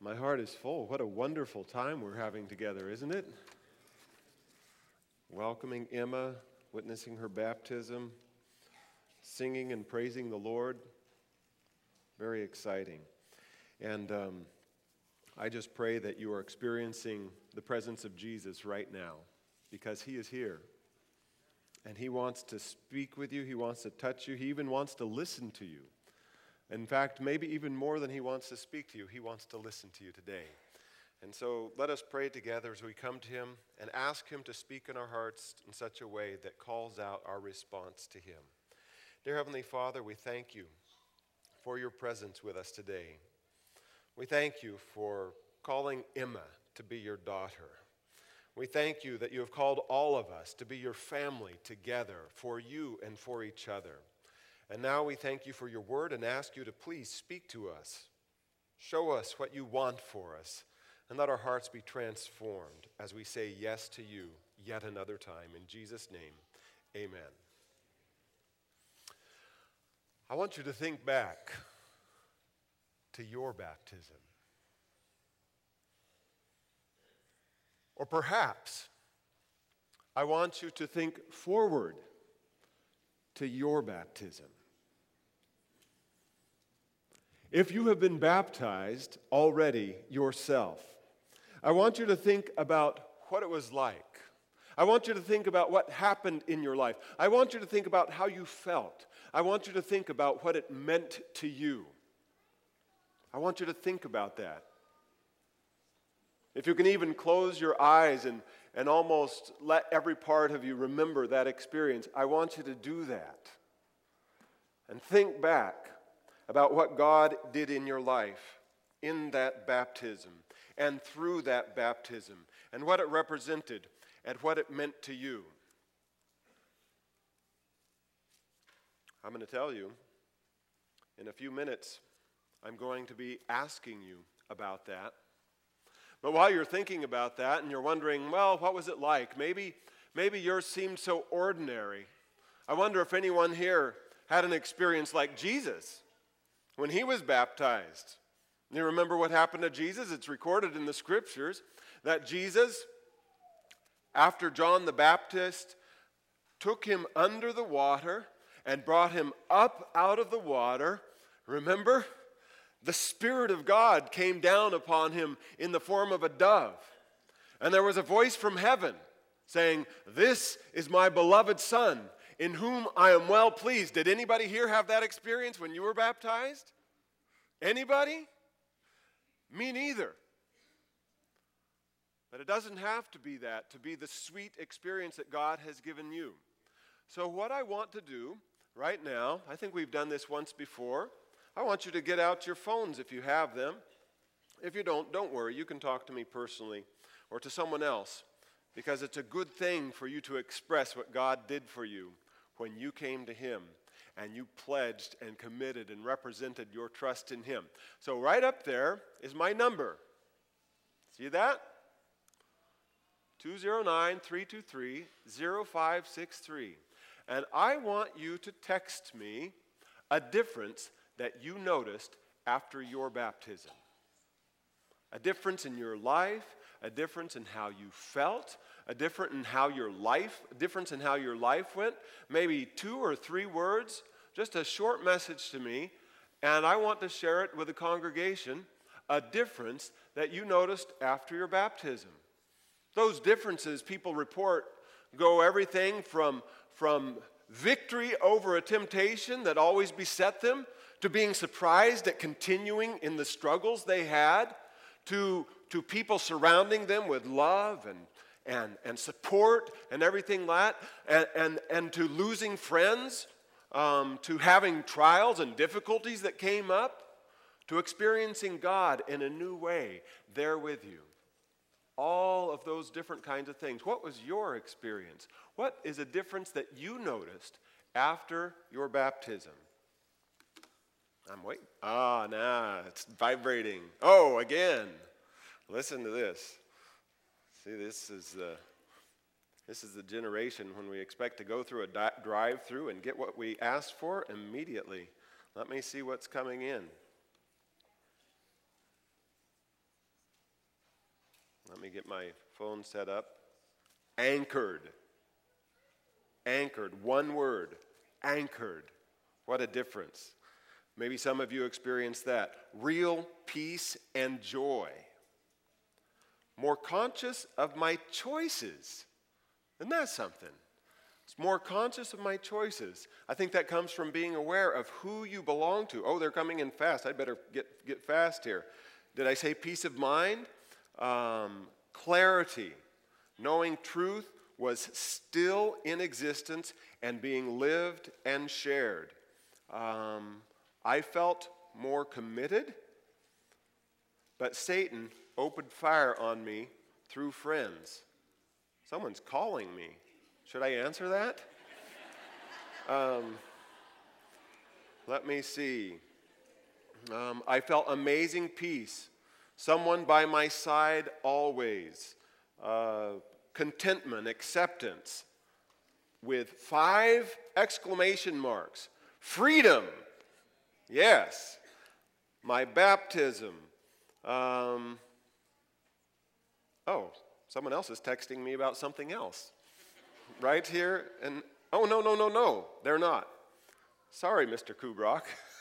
My heart is full. What a wonderful time we're having together, isn't it? Welcoming Emma, witnessing her baptism, singing and praising the Lord. Very exciting. And I just pray that you are experiencing the presence of Jesus right now, because he is here. And he wants to speak with you. He wants to touch you. He even wants to listen to you. In fact, maybe even more than he wants to speak to you, he wants to listen to you today. And so let us pray together as we come to him and ask him to speak in our hearts in such a way that calls out our response to him. Dear Heavenly Father, we thank you for your presence with us today. We thank you for calling Emma to be your daughter. We thank you that you have called all of us to be your family together for you and for each other. And now we thank you for your word and ask you to please speak to us. Show us what you want for us, and let our hearts be transformed as we say yes to you yet another time. In Jesus' name, amen. I want you to think back to your baptism. Or perhaps I want you to think forward to your baptism. If you have been baptized already yourself, I want you to think about what it was like. I want you to think about what happened in your life. I want you to think about how you felt. I want you to think about what it meant to you. I want you to think about that. If you can even close your eyes and almost let every part of you remember that experience, I want you to do that. And think back about what God did in your life in that baptism and through that baptism and what it represented and what it meant to you. I'm going to tell you, in a few minutes, I'm going to be asking you about that. But while you're thinking about that and you're wondering, well, what was it like? Maybe yours seemed so ordinary. I wonder if anyone here had an experience like Jesus when he was baptized. You remember what happened to Jesus? It's recorded in the scriptures that Jesus, after John the Baptist took him under the water and brought him up out of the water, remember? The Spirit of God came down upon him in the form of a dove. And there was a voice from heaven saying, "This is my beloved Son, in whom I am well pleased." Did anybody here have that experience when you were baptized? Anybody? Me neither. But it doesn't have to be that to be the sweet experience that God has given you. So what I want to do right now, I think we've done this once before. I want you to get out your phones if you have them. If you don't worry. You can talk to me personally or to someone else, because it's a good thing for you to express what God did for you when you came to him and you pledged and committed and represented your trust in him. So right up there is my number. See that? 209-323-0563. And I want you to text me a difference that you noticed after your baptism. A difference in your life, a difference in how you felt, a difference in how your life went. Maybe 2 or 3 words, just a short message to me, and I want to share it with the congregation, a difference that you noticed after your baptism. Those differences people report go everything from victory over a temptation that always beset them, to being surprised at continuing in the struggles they had, to people surrounding them with love and support and everything like that, and to losing friends, to having trials and difficulties that came up, to experiencing God in a new way there with you. All of those different kinds of things. What was your experience? What is a difference that you noticed after your baptism? I'm waiting. Nah, it's vibrating. Oh, again. Listen to this. See, this is the generation when we expect to go through a drive-through and get what we asked for immediately. Let me see what's coming in. Let me get my phone set up. Anchored. Anchored. One word. Anchored. What a difference. Maybe some of you experienced that. Real peace and joy. More conscious of my choices. Isn't that something? It's more conscious of my choices. I think that comes from being aware of who you belong to. Oh, they're coming in fast. I'd better get fast here. Did I say peace of mind? Clarity. Knowing truth was still in existence and being lived and shared. I felt more committed, but Satan opened fire on me through friends. Someone's calling me. Should I answer that? Let me see. I felt amazing peace. Someone by my side always. Contentment, acceptance. With 5 exclamation marks. Freedom. Yes. My baptism. Oh, someone else is texting me about something else. Right here, and oh, no, they're not. Sorry, Mr. Kubrock.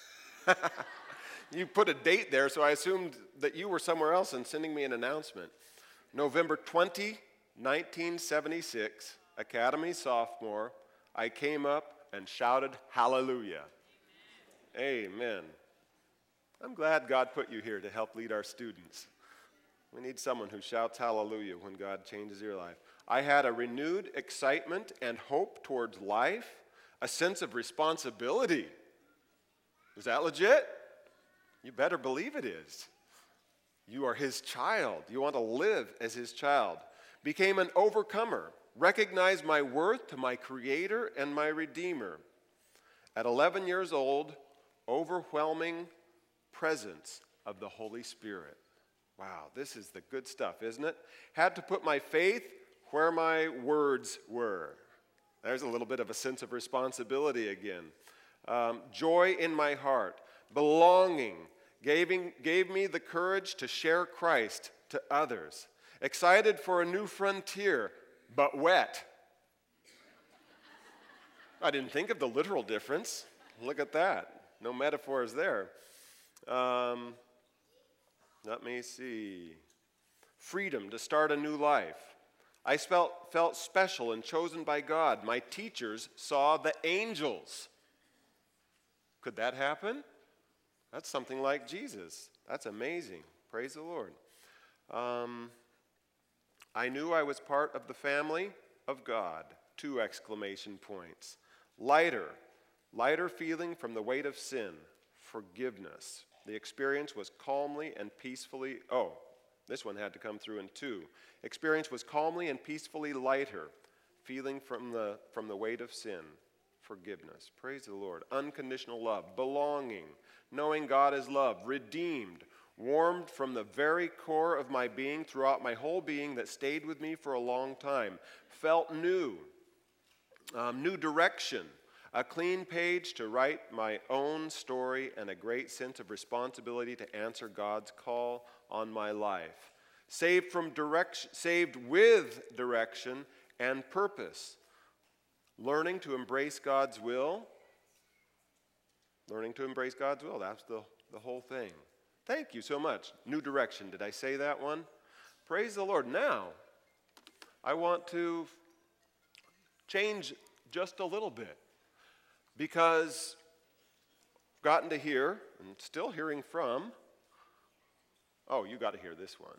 You put a date there, so I assumed that you were somewhere else and sending me an announcement. November 20, 1976, Academy sophomore, I came up and shouted hallelujah. Amen. I'm glad God put you here to help lead our students. We need someone who shouts hallelujah when God changes your life. I had a renewed excitement and hope towards life, a sense of responsibility. Is that legit? You better believe it is. You are his child. You want to live as his child. Became an overcomer. Recognized my worth to my Creator and my Redeemer. At 11 years old, overwhelming presence of the Holy Spirit. Wow, this is the good stuff, isn't it? Had to put my faith where my words were. There's a little bit of a sense of responsibility again. Joy in my heart, belonging, gave me the courage to share Christ to others. Excited for a new frontier, but wet. I didn't think of the literal difference. Look at that. No metaphors there. Let me see. Freedom to start a new life. I felt special and chosen by God. My teachers saw the angels. Could that happen? That's something like Jesus. That's amazing. Praise the Lord. I knew I was part of the family of God. 2 exclamation points. Lighter feeling from the weight of sin. Forgiveness. The experience was calmly and peacefully, this one had to come through in 2. Experience was calmly and peacefully lighter, feeling from the weight of sin. Forgiveness. Praise the Lord. Unconditional love. Belonging. Knowing God is love. Redeemed. Warmed from the very core of my being throughout my whole being that stayed with me for a long time. Felt new. New direction. A clean page to write my own story and a great sense of responsibility to answer God's call on my life. Saved with direction and purpose. Learning to embrace God's will. That's the whole thing. Thank you so much. New direction. Did I say that one? Praise the Lord. Now, I want to change just a little bit. Because I've gotten to hear, and still hearing from, you got to hear this one.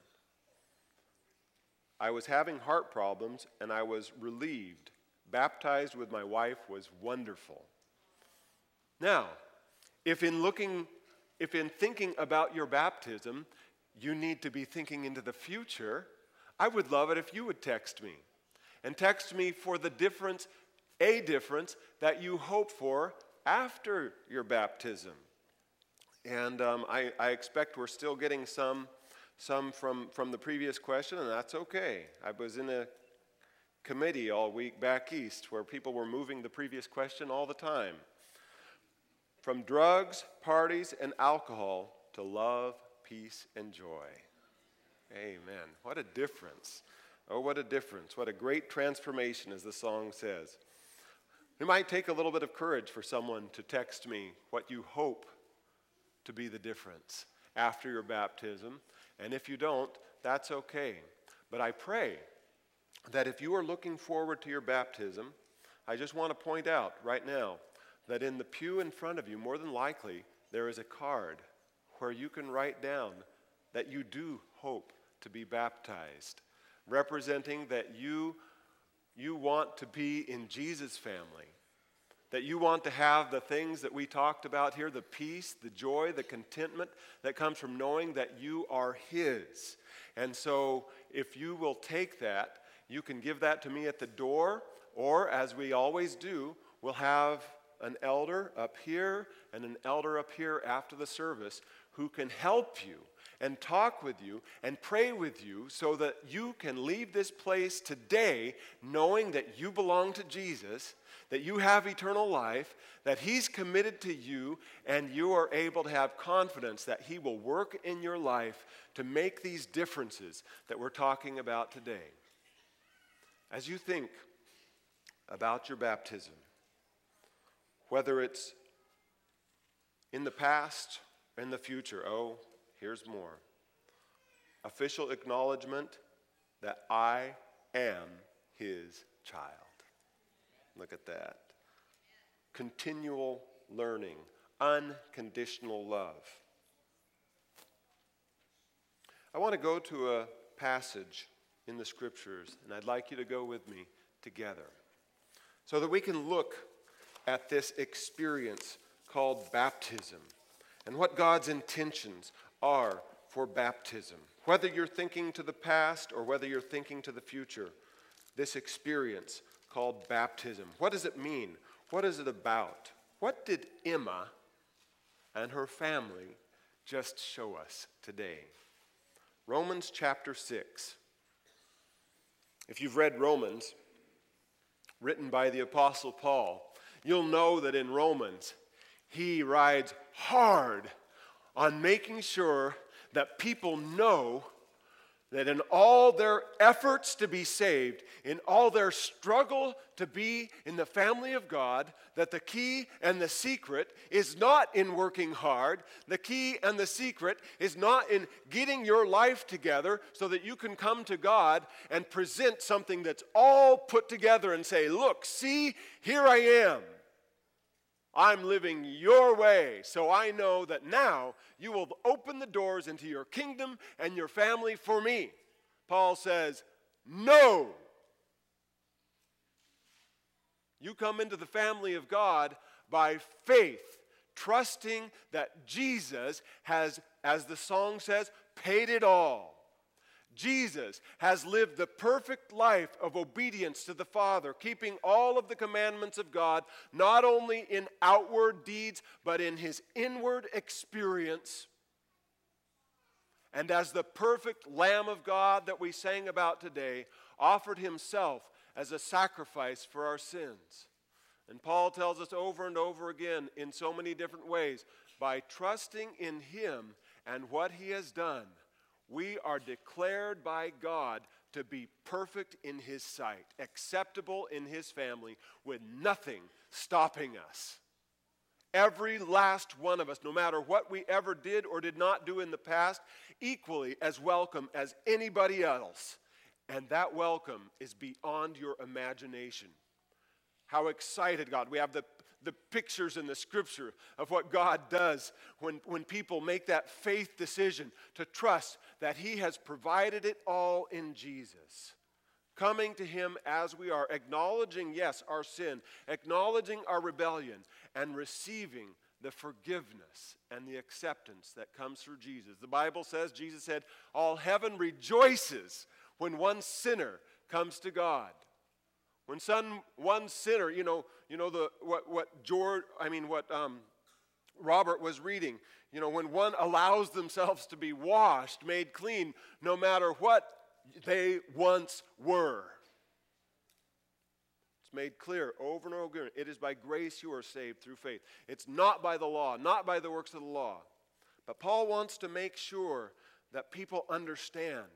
I was having heart problems, and I was relieved. Baptized with my wife was wonderful. Now, if in thinking about your baptism, you need to be thinking into the future, I would love it if you would text me. And text me for the difference that you hope for after your baptism. And I expect we're still getting some from the previous question, and that's okay. I was in a committee all week back east where people were moving the previous question all the time. From drugs, parties, and alcohol to love, peace, and joy. Amen. What a difference. Oh, what a difference. What a great transformation, as the song says. It might take a little bit of courage for someone to text me what you hope to be the difference after your baptism. And if you don't, that's okay. But I pray that if you are looking forward to your baptism, I just want to point out right now that in the pew in front of you, more than likely, there is a card where you can write down that you do hope to be baptized, representing that you want to be in Jesus' family, that you want to have the things that we talked about here, the peace, the joy, the contentment that comes from knowing that you are His. And so if you will take that, you can give that to me at the door, or as we always do, we'll have an elder up here and an elder up here after the service who can help you and talk with you and pray with you so that you can leave this place today knowing that you belong to Jesus, that you have eternal life, that He's committed to you, and you are able to have confidence that He will work in your life to make these differences that we're talking about today. As you think about your baptism, whether it's in the past or in the future, oh, here's more. Official acknowledgement that I am His child. Look at that. Continual learning, unconditional love. I want to go to a passage in the Scriptures, and I'd like you to go with me together so that we can look at this experience called baptism and what God's intentions are for baptism. Whether you're thinking to the past or whether you're thinking to the future, this experience called baptism. What does it mean? What is it about? What did Emma and her family just show us today? Romans chapter 6. If you've read Romans, written by the Apostle Paul, you'll know that in Romans, he rides hard on making sure that people know that in all their efforts to be saved, in all their struggle to be in the family of God, that the key and the secret is not in working hard. The key and the secret is not in getting your life together so that you can come to God and present something that's all put together and say, look, see, here I am. I'm living your way, so I know that now you will open the doors into your kingdom and your family for me. Paul says, no. You come into the family of God by faith, trusting that Jesus has, as the song says, paid it all. Jesus has lived the perfect life of obedience to the Father, keeping all of the commandments of God, not only in outward deeds, but in His inward experience. And as the perfect Lamb of God that we sang about today, offered Himself as a sacrifice for our sins. And Paul tells us over and over again in so many different ways, by trusting in Him and what He has done, we are declared by God to be perfect in His sight, acceptable in His family, with nothing stopping us. Every last one of us, no matter what we ever did or did not do in the past, equally as welcome as anybody else. And that welcome is beyond your imagination. How excited God. We have the pictures in the Scripture of what God does when people make that faith decision to trust that He has provided it all in Jesus. Coming to Him as we are, acknowledging, yes, our sin, acknowledging our rebellion, and receiving the forgiveness and the acceptance that comes through Jesus. The Bible says, Jesus said, all heaven rejoices when one sinner comes to God. When one sinner, Robert was reading, when one allows themselves to be washed, made clean, no matter what they once were. It's made clear over and over again. It is by grace you are saved through faith. It's not by the law, not by the works of the law. But Paul wants to make sure that people understand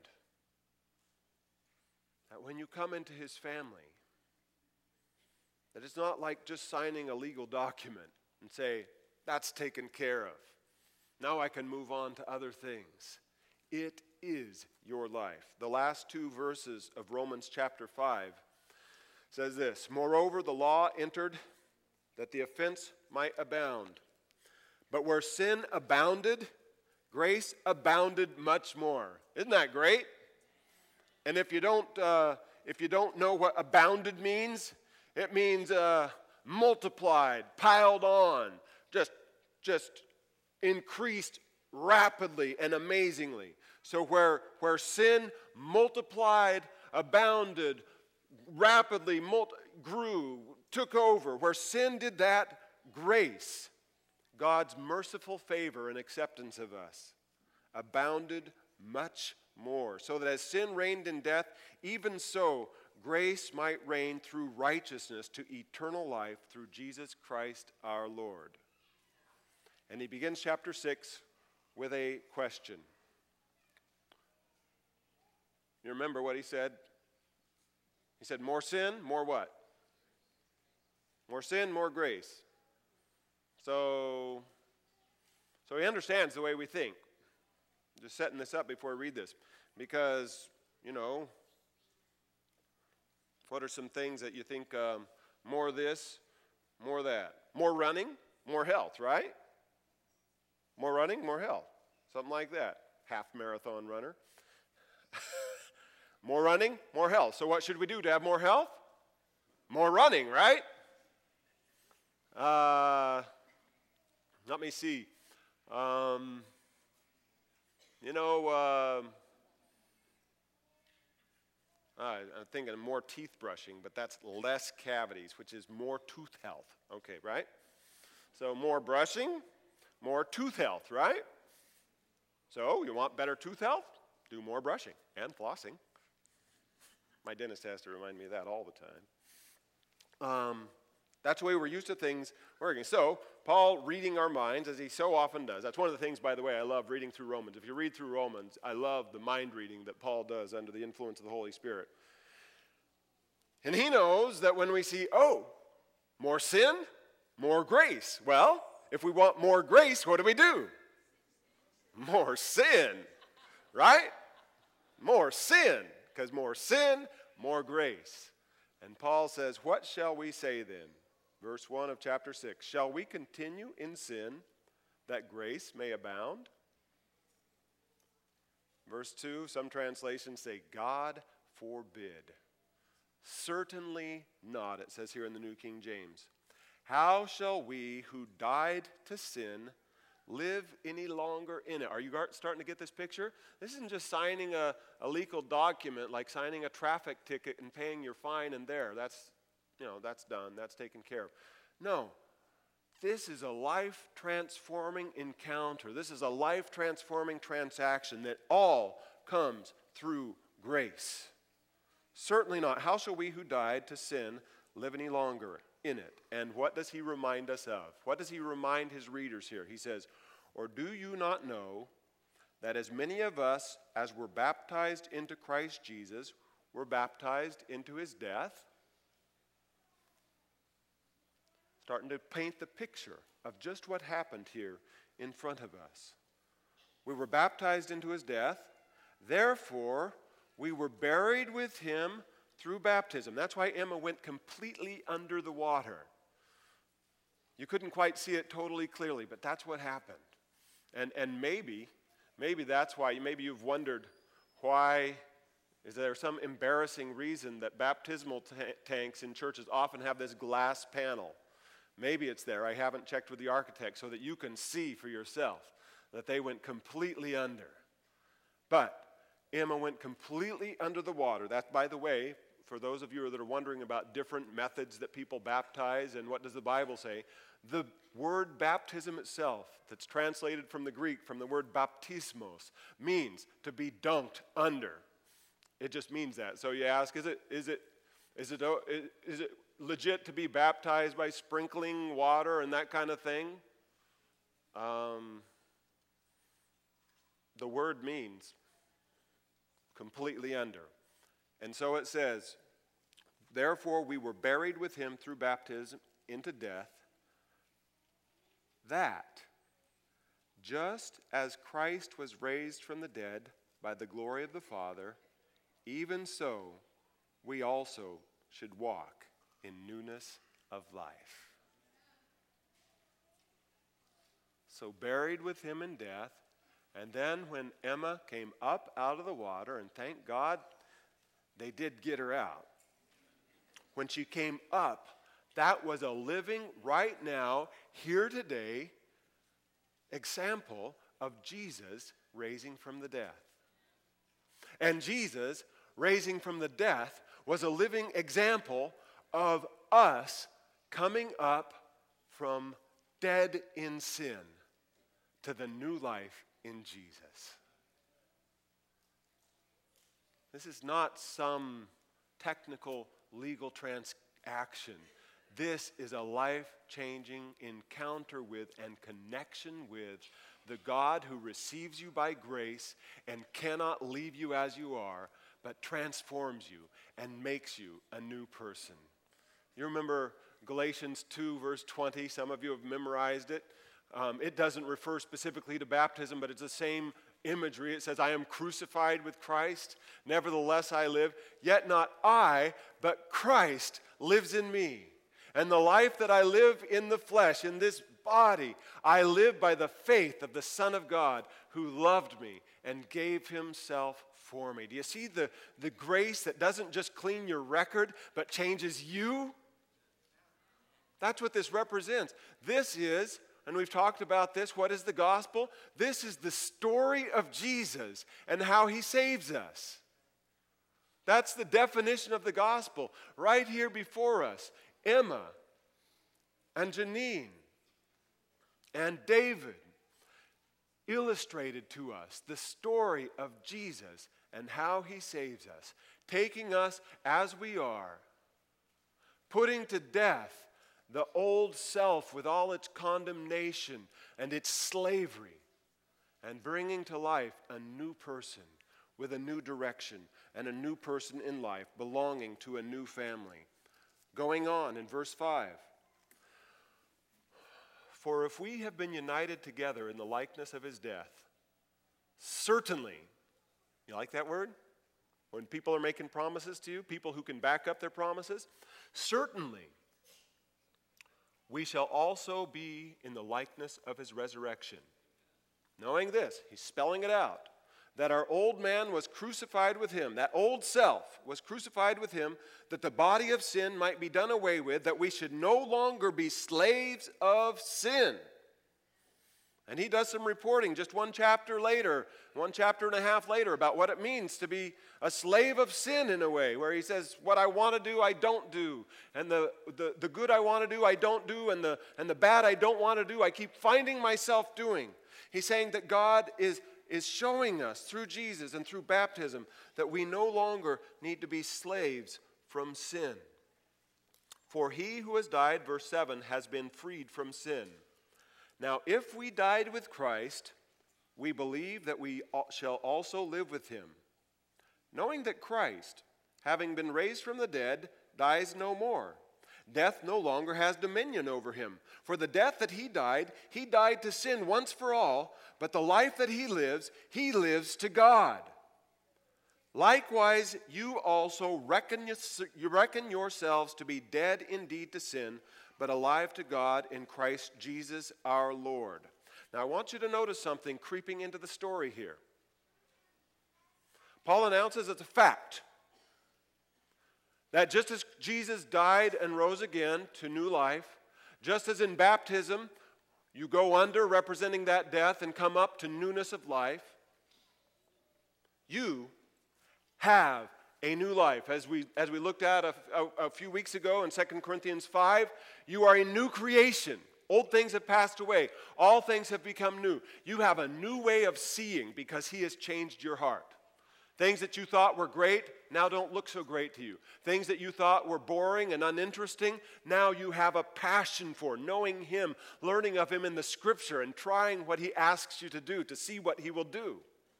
that when you come into his family, that it's not like just signing a legal document and say, that's taken care of. Now I can move on to other things. It is your life. The last two verses of Romans chapter 5 says this, moreover, the law entered that the offense might abound. But where sin abounded, grace abounded much more. Isn't that great? And if you don't know what abounded means, it means multiplied, piled on, just increased rapidly and amazingly. So where sin multiplied, abounded, rapidly grew, took over, where sin did that, grace, God's merciful favor and acceptance of us, abounded much more. So that as sin reigned in death, even so grace might reign through righteousness to eternal life through Jesus Christ our Lord. And he begins chapter 6 with a question. You remember what he said? He said, more sin, more what? More sin, more grace. So he understands the way we think. Just setting this up before I read this. Because, what are some things that you think, more this, more that? More running, more health, right? More running, more health. Something like that. Half marathon runner. More running, more health. So what should we do to have more health? More running, right? Let me see. I'm thinking of more teeth brushing, but that's less cavities, which is more tooth health. Okay, right? So more brushing, more tooth health, right? So you want better tooth health? Do more brushing and flossing. My dentist has to remind me of that all the time. That's the way we're used to things working. So Paul reading our minds, as he so often does. That's one of the things, by the way, I love reading through Romans. If you read through Romans, I love the mind reading that Paul does under the influence of the Holy Spirit. And he knows that when we see, more sin, more grace. Well, if we want more grace, what do? More sin, right? More sin, because more sin, more grace. And Paul says, what shall we say then? Verse 1 of chapter 6, shall we continue in sin that grace may abound? Verse 2, some translations say, God forbid. Certainly not, it says here in the New King James. How shall we who died to sin live any longer in it? Are you starting to get this picture? This isn't just signing a legal document like signing a traffic ticket and paying your fine and there. That's done. That's taken care of. No. This is a life-transforming encounter. This is a life-transforming transaction that all comes through grace. Certainly not. How shall we who died to sin live any longer in it? And what does he remind us of? What does he remind his readers here? He says, or do you not know that as many of us as were baptized into Christ Jesus were baptized into his death? Starting to paint the picture of just what happened here in front of us. We were baptized into his death. Therefore, we were buried with him through baptism. That's why Emma went completely under the water. You couldn't quite see it totally clearly, but that's what happened. And maybe that's why, maybe you've wondered why, is there some embarrassing reason that baptismal tanks in churches often have this glass panel? Maybe it's there. I haven't checked with the architect so that you can see for yourself that they went completely under. But Emma went completely under the water. That, by the way, for those of you that are wondering about different methods that people baptize and what does the Bible say, the word baptism itself, that's translated from the Greek, from the word baptismos, means to be dunked under. It just means that. So you ask, is it legit to be baptized by sprinkling water and that kind of thing? the word means. Completely under. And so it says, therefore we were buried with him through baptism into death, that just as Christ was raised from the dead by the glory of the Father, even so we also should walk in newness of life. So buried with him in death, and then when Emma came up out of the water, and thank God they did get her out. When she came up, that was a living, right now, here today, example of Jesus raising from the death. And Jesus raising from the death was a living example of us coming up from dead in sin to the new life in Jesus. This is not some technical legal transaction. This is a life-changing encounter with and connection with the God who receives you by grace and cannot leave you as you are, but transforms you and makes you a new person. You remember Galatians 2, verse 20? Some of you have memorized it. It doesn't refer specifically to baptism, but it's the same imagery. It says, I am crucified with Christ. Nevertheless I live. Yet not I, but Christ lives in me. And the life that I live in the flesh, in this body, I live by the faith of the Son of God who loved me and gave himself for me. Do you see the grace that doesn't just clean your record, but changes you? That's what this represents. This is, and we've talked about this, what is the gospel? This is the story of Jesus and how he saves us. That's the definition of the gospel right here before us. Emma and Janine and David illustrated to us the story of Jesus and how he saves us, taking us as we are, putting to death the old self with all its condemnation and its slavery, and bringing to life a new person with a new direction and a new person in life belonging to a new family. Going on in verse 5. For if we have been united together in the likeness of his death, certainly, you like that word? When people are making promises to you, people who can back up their promises, certainly we shall also be in the likeness of his resurrection. Knowing this, he's spelling it out, that our old man was crucified with him, that old self was crucified with him, that the body of sin might be done away with, that we should no longer be slaves of sin. And he does some reporting just one chapter and a half later, about what it means to be a slave of sin in a way, where he says, what I want to do, I don't do. And the good I want to do, I don't do. And the bad I don't want to do, I keep finding myself doing. He's saying that God is showing us through Jesus and through baptism that we no longer need to be slaves from sin. For he who has died, verse 7, has been freed from sin. Now, if we died with Christ, we believe that we shall also live with him, knowing that Christ, having been raised from the dead, dies no more. Death no longer has dominion over him. For the death that he died to sin once for all, but the life that he lives to God. Likewise, you also reckon yourselves to be dead indeed to sin, but alive to God in Christ Jesus our Lord. Now I want you to notice something creeping into the story here. Paul announces it's a fact that just as Jesus died and rose again to new life, just as in baptism you go under representing that death and come up to newness of life, you have a new life. As we looked at a few weeks ago in 2 Corinthians 5, you are a new creation. Old things have passed away. All things have become new. You have a new way of seeing because he has changed your heart. Things that you thought were great now don't look so great to you. Things that you thought were boring and uninteresting, now you have a passion for knowing him, learning of him in the scripture, and trying what he asks you to do to see what he will do.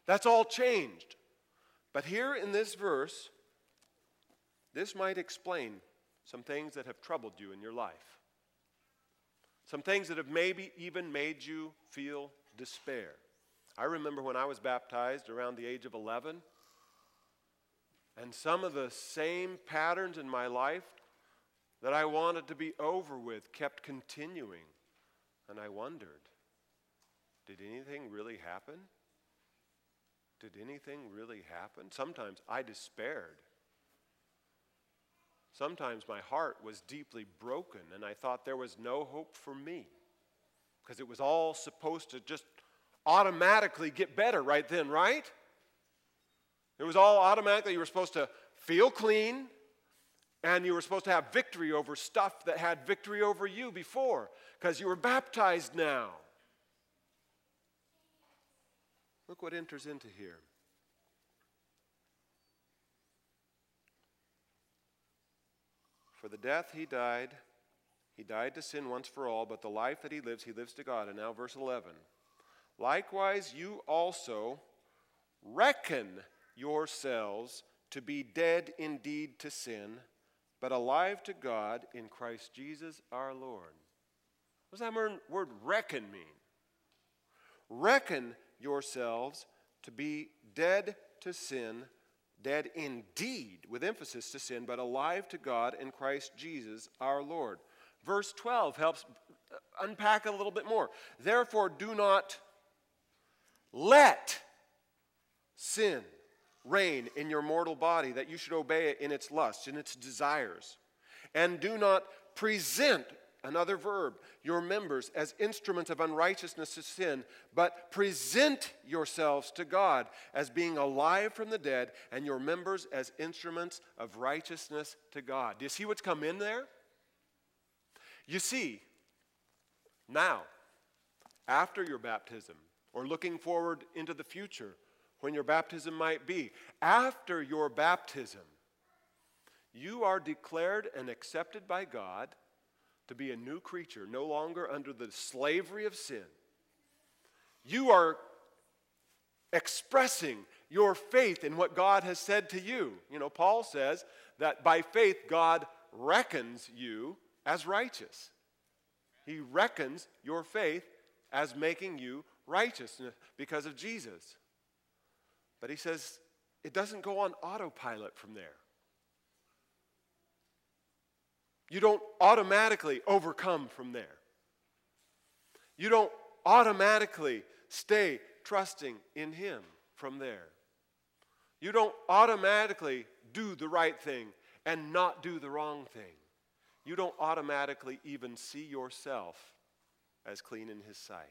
That's all changed. But here in this verse, this might explain some things that have troubled you in your life. Some things that have maybe even made you feel despair. I remember when I was baptized around the age of 11, and some of the same patterns in my life that I wanted to be over with kept continuing. And I wondered, did anything really happen? Did anything really happen? Sometimes I despaired. Sometimes my heart was deeply broken and I thought there was no hope for me because it was all supposed to just automatically get better right then, right? It was all automatically, you were supposed to feel clean and you were supposed to have victory over stuff that had victory over you before because you were baptized now. Look what enters into here. For the death he died to sin once for all, but the life that he lives to God. And now verse 11. Likewise, you also reckon yourselves to be dead indeed to sin, but alive to God in Christ Jesus our Lord. What does that word reckon mean? Reckon yourselves to be dead to sin, dead indeed, with emphasis to sin, but alive to God in Christ Jesus our Lord. Verse 12 helps unpack a little bit more. Therefore, do not let sin reign in your mortal body, that you should obey it in its lusts, in its desires. And do not present, another verb, your members as instruments of unrighteousness to sin, but present yourselves to God as being alive from the dead, and your members as instruments of righteousness to God. Do you see what's come in there? You see, now, after your baptism, or looking forward into the future, when your baptism might be, after your baptism, you are declared and accepted by God to be a new creature, no longer under the slavery of sin. You are expressing your faith in what God has said to you. You know, Paul says that by faith God reckons you as righteous. He reckons your faith as making you righteous because of Jesus. But he says it doesn't go on autopilot from there. You don't automatically overcome from there. You don't automatically stay trusting in him from there. You don't automatically do the right thing and not do the wrong thing. You don't automatically even see yourself as clean in his sight.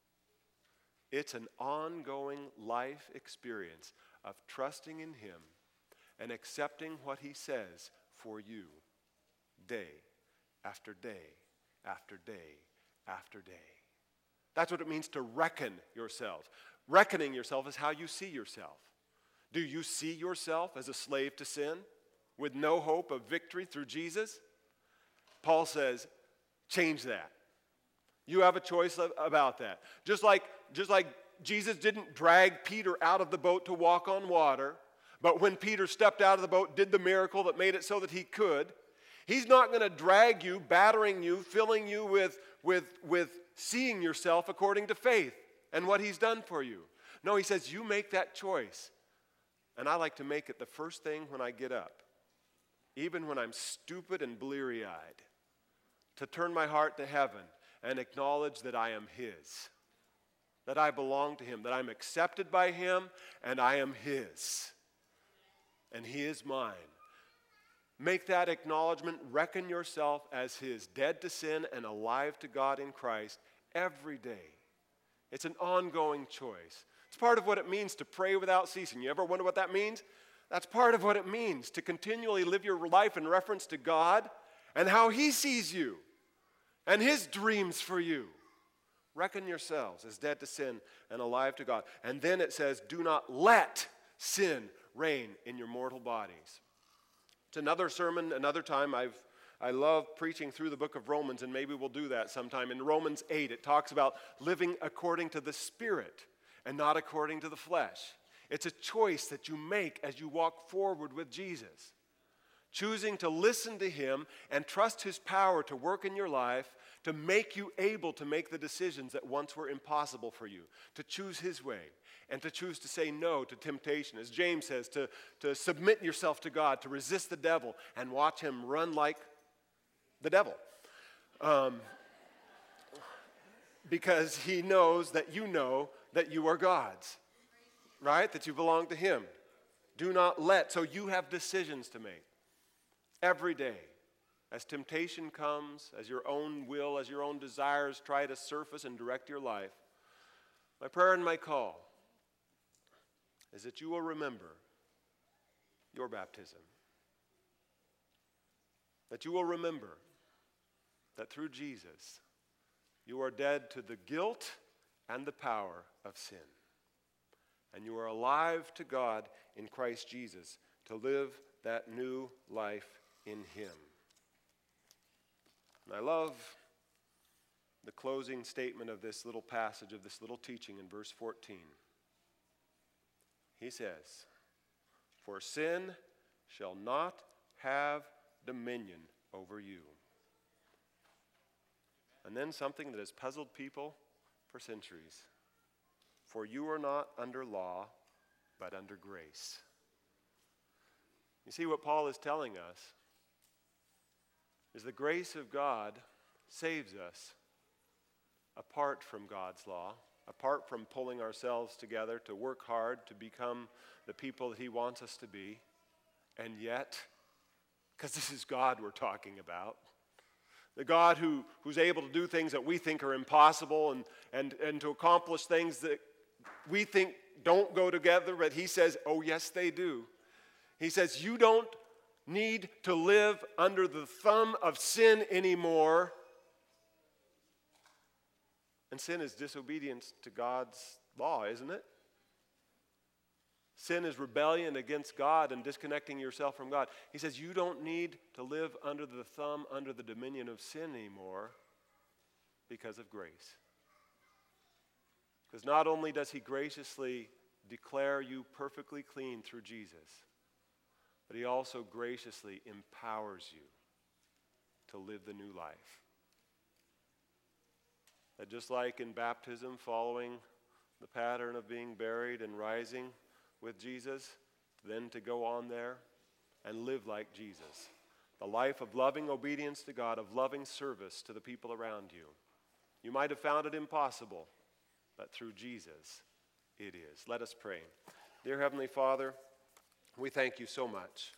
It's an ongoing life experience of trusting in him and accepting what he says for you day after day after day after day. That's what it means to reckon yourself. Reckoning yourself is how you see yourself. Do you see yourself as a slave to sin with no hope of victory through Jesus? Paul says, change that. You have a choice about that. Just like Jesus didn't drag Peter out of the boat to walk on water, but when Peter stepped out of the boat, did the miracle that made it so that he could, he's not going to drag you, battering you, filling you with seeing yourself according to faith and what he's done for you. No, he says, you make that choice. And I like to make it the first thing when I get up, even when I'm stupid and bleary-eyed, to turn my heart to heaven and acknowledge that I am his, that I belong to him, that I'm accepted by him, and I am his, and he is mine. Make that acknowledgement, reckon yourself as his, dead to sin and alive to God in Christ every day. It's an ongoing choice. It's part of what it means to pray without ceasing. You ever wonder what that means? That's part of what it means to continually live your life in reference to God and how he sees you and his dreams for you. Reckon yourselves as dead to sin and alive to God. And then it says, do not let sin reign in your mortal bodies. It's another sermon, another time. I love preaching through the book of Romans, and maybe we'll do that sometime. In Romans 8, it talks about living according to the Spirit and not according to the flesh. It's a choice that you make as you walk forward with Jesus. Choosing to listen to him and trust his power to work in your life to make you able to make the decisions that once were impossible for you. To choose his way and to choose to say no to temptation. As James says, to submit yourself to God, to resist the devil and watch him run like the devil. Because he knows that you are God's. Right? That you belong to him. Do not let. So you have decisions to make every day. As temptation comes, as your own will, as your own desires try to surface and direct your life, my prayer and my call is that you will remember your baptism. That you will remember that through Jesus, you are dead to the guilt and the power of sin. And you are alive to God in Christ Jesus to live that new life in him. And I love the closing statement of this little passage, of this little teaching in verse 14. He says, "For sin shall not have dominion over you." And then something that has puzzled people for centuries. "For you are not under law, but under grace." You see, what Paul is telling us is the grace of God saves us apart from God's law, apart from pulling ourselves together to work hard to become the people that he wants us to be. And yet, because this is God we're talking about, the God who's able to do things that we think are impossible and to accomplish things that we think don't go together, but he says, oh yes they do. He says, you don't need to live under the thumb of sin anymore. And sin is disobedience to God's law, isn't it? Sin is rebellion against God and disconnecting yourself from God. He says you don't need to live under the thumb, under the dominion of sin anymore because of grace. Because not only does he graciously declare you perfectly clean through Jesus, but he also graciously empowers you to live the new life. That just like in baptism, following the pattern of being buried and rising with Jesus, then to go on there and live like Jesus. The life of loving obedience to God, of loving service to the people around you. You might have found it impossible, but through Jesus, it is. Let us pray. Dear Heavenly Father, we thank you so much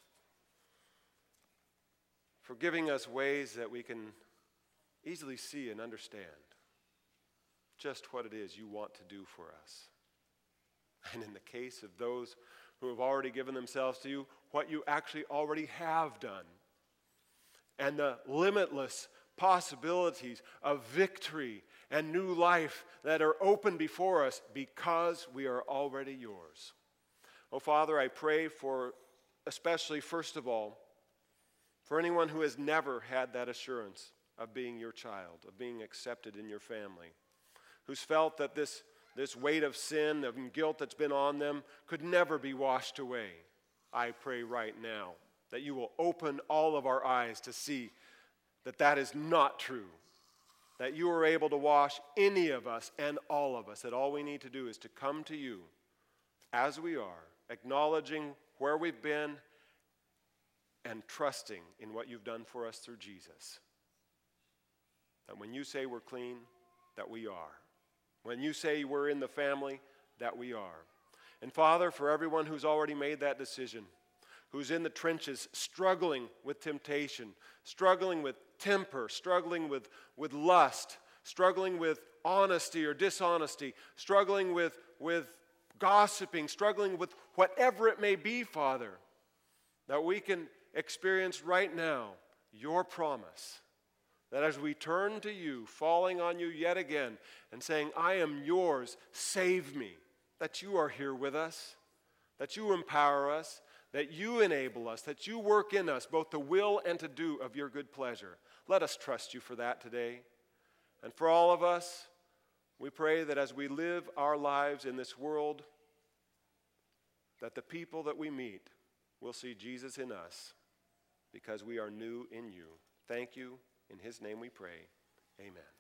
for giving us ways that we can easily see and understand just what it is you want to do for us. And in the case of those who have already given themselves to you, what you actually already have done. And the limitless possibilities of victory and new life that are open before us because we are already yours. Oh, Father, I pray for, especially first of all, for anyone who has never had that assurance of being your child, of being accepted in your family, who's felt that this weight of sin and guilt that's been on them could never be washed away. I pray right now that you will open all of our eyes to see that that is not true, that you are able to wash any of us and all of us, that all we need to do is to come to you as we are, acknowledging where we've been and trusting in what you've done for us through Jesus. That when you say we're clean, that we are. When you say we're in the family, that we are. And Father, for everyone who's already made that decision, who's in the trenches, struggling with temptation, struggling with temper, struggling with lust, struggling with honesty or dishonesty, struggling with gossiping, struggling with whatever it may be, Father, that we can experience right now your promise. That as we turn to you, falling on you yet again, and saying, I am yours, save me, that you are here with us, that you empower us, that you enable us, that you work in us both to will and to do of your good pleasure. Let us trust you for that today. And for all of us, we pray that as we live our lives in this world, that the people that we meet will see Jesus in us because we are new in you. Thank you. In his name we pray. Amen.